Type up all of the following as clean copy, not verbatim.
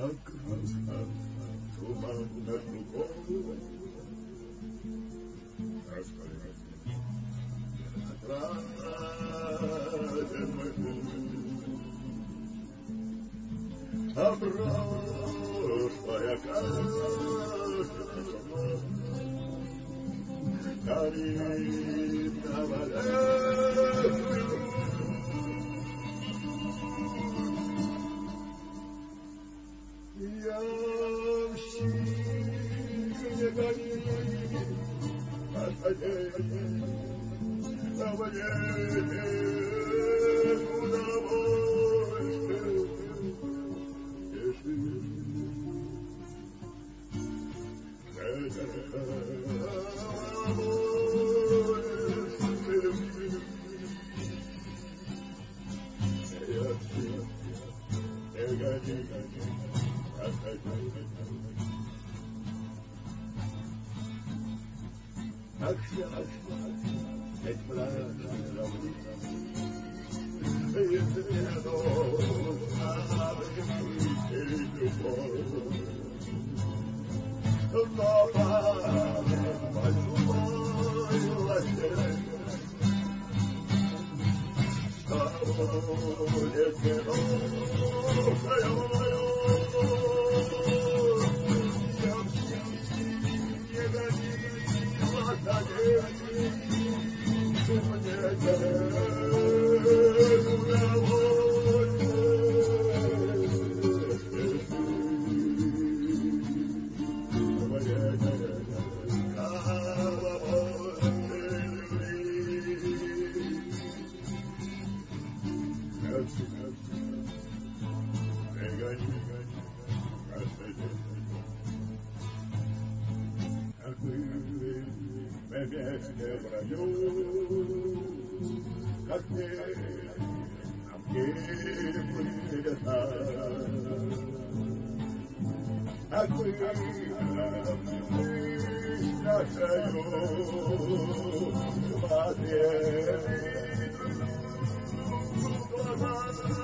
Окружно туманно кругом, отраден мой путь, а прошлое кажется сном, горит на воде. Я в синее гони, отходи, а мне некуда больше спешить. Это больше любви. Я в синее гони, как сейчас, ведь мрачно равнина, и среду обнимите любовь. Но память большой властелин, что будет минувшая мою. Вместе в раю, как нам гибли лета, как мы нашею смотрели в глаза.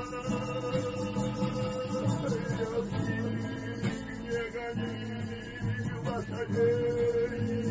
Не гони лошадей,